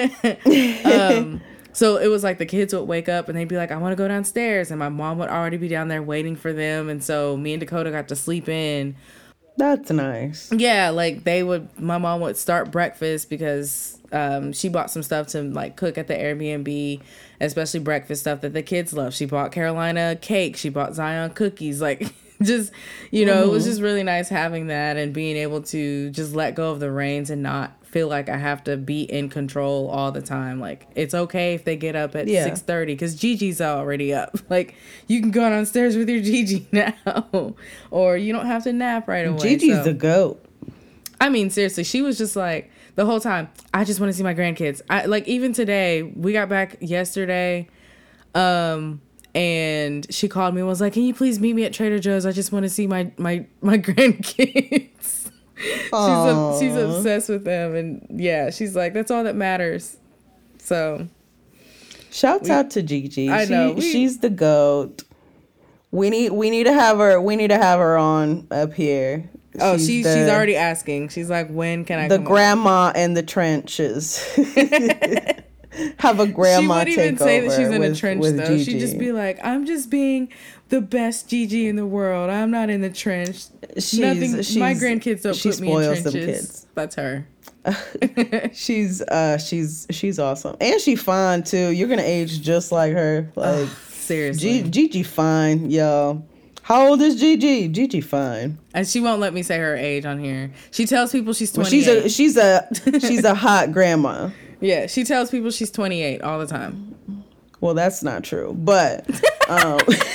um, so it was like the kids would wake up and they'd be like, I want to go downstairs. And my mom would already be down there waiting for them. And so me and Dakota got to sleep in. That's nice. Yeah, like they would, my mom would start breakfast because um, she bought some stuff to like cook at the Airbnb, especially breakfast stuff that the kids love. She bought Carolina cake. She bought Zion cookies. Like just, you know, mm-hmm. it was just really nice having that and being able to just let go of the reins and not feel like I have to be in control all the time. Like it's okay if they get up at yeah. six thirty because Gigi's already up. Like you can go downstairs with your Gigi now, or you don't have to nap right away. Gigi's so. the goat. I mean, seriously, she was just like the whole time, I just want to see my grandkids. I like even today, we got back yesterday, um, and she called me and was like, can you please meet me at Trader Joe's? I just want to see my my my grandkids. she's a, she's obsessed with them, and yeah, she's like, that's all that matters. So shouts we, out to Gigi. I she, know we, she's the goat. We need we need to have her. We need to have her on up here. Oh, she's she, the, she's already asking. She's like, when can I? The come grandma on? in the trenches. Have a grandma takeover. She wouldn't even say that she's in with, a trench though. Gigi. She'd just be like, I'm just being the best Gigi in the world. I'm not in the trench. She's, Nothing. She's, my grandkids don't put me in trenches. Them kids. That's her. she's uh she's she's awesome, and she fine too. You're gonna age just like her. Like oh, seriously, G- Gigi fine, yo. How old is Gigi? Gigi fine. And she won't let me say her age on here. She tells people she's twenty-eight. Well, she's a she's a she's a hot grandma. Yeah, she tells people she's twenty-eight all the time. Well, that's not true, but um,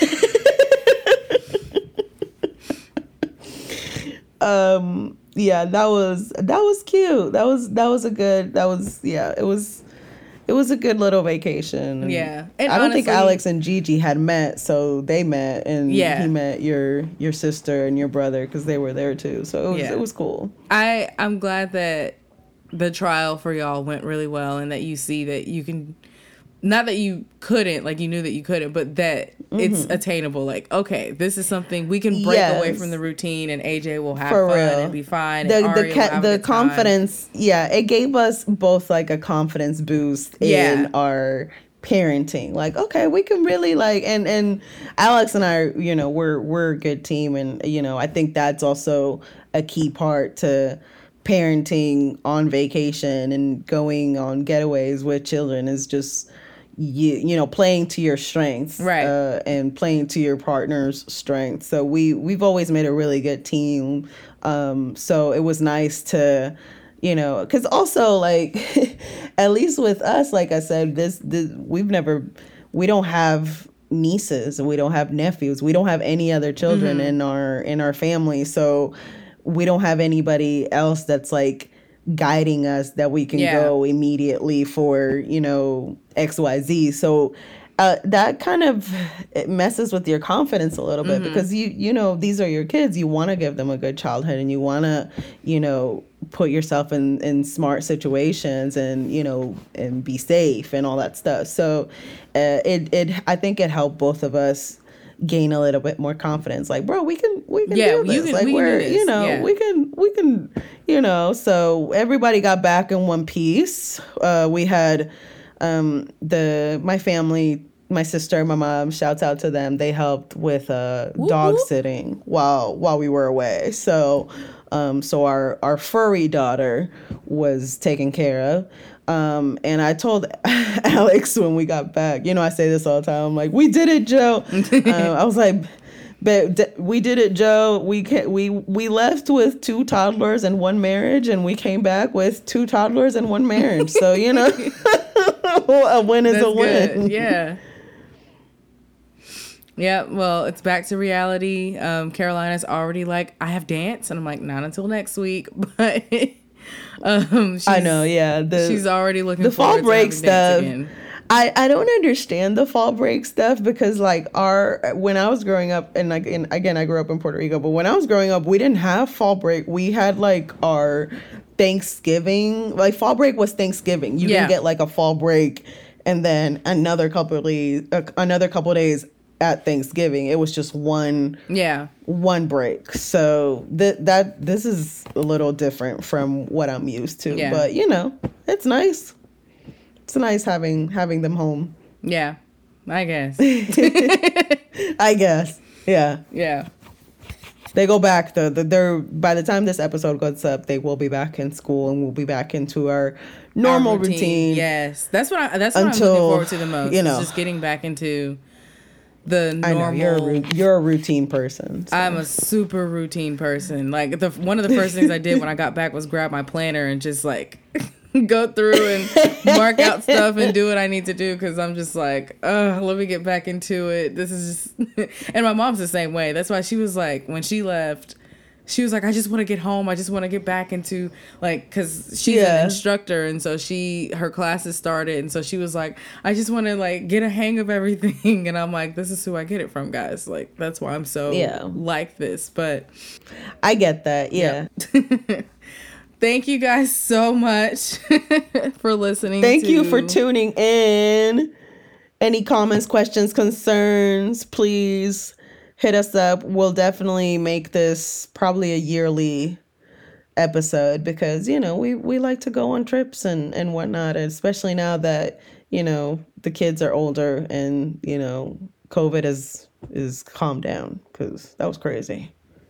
um yeah, that was that was cute. That was that was a good that was yeah, it was it was a good little vacation. Yeah. And I don't honestly, think Alex and Gigi had met, so they met, and yeah. he met your your sister and your brother because they were there too. So it was yeah. it was cool. I I'm glad that the trial for y'all went really well, and that you see that you can, not that you couldn't, like you knew that you couldn't, but that mm-hmm. it's attainable. Like, okay, this is something we can break yes. away from the routine, and A J will have for fun real. and be fine. The and the ca- the confidence, time. yeah, it gave us both like a confidence boost yeah. in our parenting. Like, okay, we can really like, and and Alex and I, you know, we're we're a good team, and you know, I think that's also a key part to parenting on vacation and going on getaways with children is just, you you know playing to your strengths, right, uh, and playing to your partner's strengths. So we we've always made a really good team. Um, so it was nice to, you know, because also like at least with us, like I said, this, this we've never we don't have nieces, we don't have nephews, we don't have any other children mm-hmm. in our in our family. So we don't have anybody else that's like guiding us that we can yeah. go immediately for, you know, X Y Z. So uh, that kind of it messes with your confidence a little bit mm-hmm. because you you know these are your kids. You want to give them a good childhood and you want to, you know, put yourself in in smart situations and, you know, and be safe and all that stuff. So uh, it it I think it helped both of us gain a little bit more confidence. Like, bro, we can we can yeah, do this. You can, like we we're can do you know yeah. we can we can you know. So everybody got back in one piece. Uh, we had um, the my family, my sister, my mom. Shouts out to them. They helped with uh, whoop, dog whoop. sitting while while we were away. So um, so our our furry daughter was taken care of. Um, and I told Alex when we got back, you know, I say this all the time. I'm like, we did it, Joe. um, I was like, but d- we did it, Joe. We ca- we we left with two toddlers and one marriage, and we came back with two toddlers and one marriage. So, you know, a win is That's a win. Good. Yeah. Yeah, well, it's back to reality. Um, Carolina's already like, I have dance. And I'm like, not until next week. But... Um, I know, yeah. The, she's already looking the forward fall break to stuff. Again. I, I don't understand the fall break stuff because like our when I was growing up and like and again I grew up in Puerto Rico, but when I was growing up we didn't have fall break. We had like our Thanksgiving. Like fall break was Thanksgiving. You yeah. didn't get like a fall break and then another couple of days, uh, another couple of days at Thanksgiving. It was just one yeah one break. So that that this is a little different from what I'm used to. Yeah. But you know, it's nice. It's nice having having them home. Yeah, I guess. I guess. Yeah. Yeah. They go back though. The, they're by the time this episode goes up, they will be back in school and we'll be back into our normal our routine. routine. Yes, that's what I, that's what until, I'm looking forward to the most. You know, just getting back into the normal. I know, you're a, you're a routine person. So. I'm a super routine person. Like the one of the first things I did when I got back was grab my planner and just like go through and mark out stuff and do what I need to do because I'm just like, uh, let me get back into it. This is just, and my mom's the same way. That's why she was like, when she left, she was like, I just want to get home. I just want to get back into like, cause she's yeah. an instructor. And so she, her classes started. And so she was like, I just want to like get a hang of everything. And I'm like, this is who I get it from, guys. Like, that's why I'm so yeah. like this, but I get that. Yeah. yeah. Thank you guys so much for listening. Thank to... you for tuning in. Any comments, questions, concerns, please hit us up. We'll definitely make this probably a yearly episode because, you know, we, we like to go on trips and, and whatnot, especially now that, you know, the kids are older and, you know, COVID is, is calmed down because that was crazy.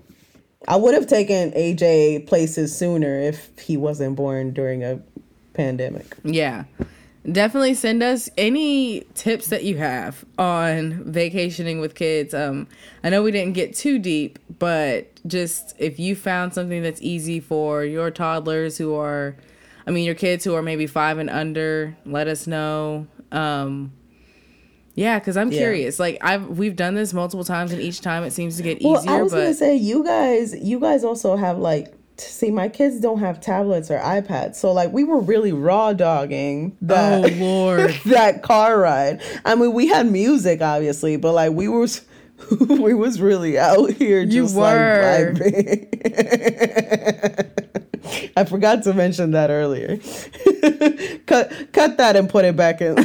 I would have taken A J places sooner if he wasn't born during a pandemic. Yeah. Definitely send us any tips that you have on vacationing with kids. Um, I know we didn't get too deep, but just if you found something that's easy for your toddlers who are, I mean, your kids who are maybe five and under, let us know. Um, yeah, because I'm yeah. curious. Like I've we've done this multiple times, and each time it seems to get well, easier. I was but... gonna say you guys, you guys also have like. See, my kids don't have tablets or iPads, so like we were really raw dogging that. Oh Lord, that car ride. I mean, we had music obviously, but like we was we was really out here just you were. like vibing. I forgot to mention that earlier. cut cut that and put it back in.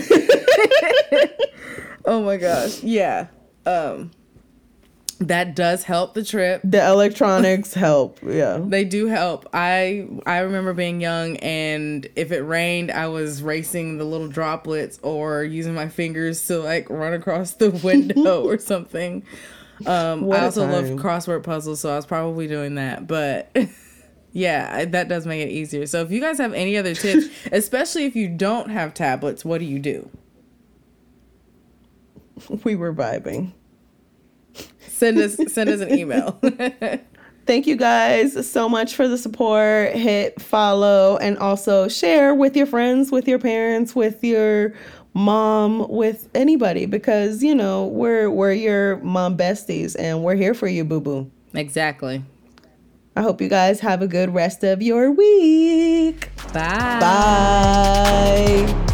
Oh my gosh, yeah. Um. That does help the trip. The electronics help, yeah. They do help. I I remember being young, and if it rained, I was racing the little droplets or using my fingers to like run across the window or something. Um, I also love crossword puzzles, so I was probably doing that. But yeah, that does make it easier. So if you guys have any other tips, especially if you don't have tablets, what do you do? We were vibing. Send us send us an email. Thank you guys so much for the support. Hit follow and also share with your friends, with your parents, with your mom, with anybody, because you know we're we're your mom besties and we're here for you, boo boo. Exactly. I hope you guys have a good rest of your week. Bye. Bye.